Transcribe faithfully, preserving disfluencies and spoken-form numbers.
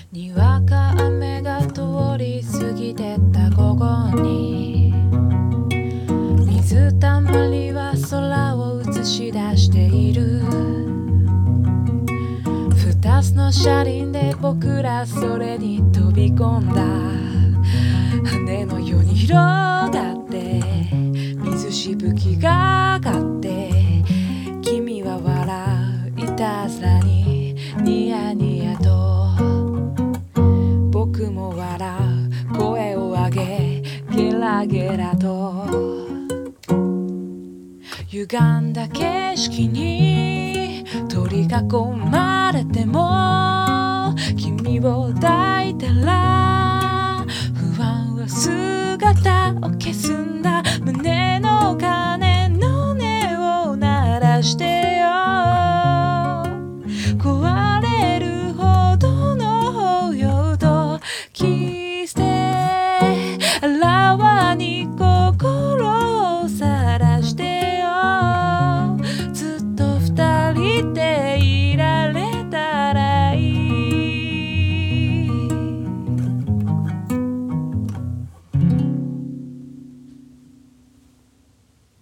にわか雨が通り過ぎてった午後に水たまりは空を映し出している。二つの車輪で僕らそれに飛び込んだ。羽のように広がって水しぶきが上がって、君は笑ういたずらにニヤニヤと、僕も笑う声を上げゲラゲラと、歪んだ景色に取り囲まれても、君を抱いたら不安は姿を消すんだ。胸の鐘の音を鳴らしてよ、壊れるほどの抱擁とキスであらわに心を晒してよ。ずっと二人で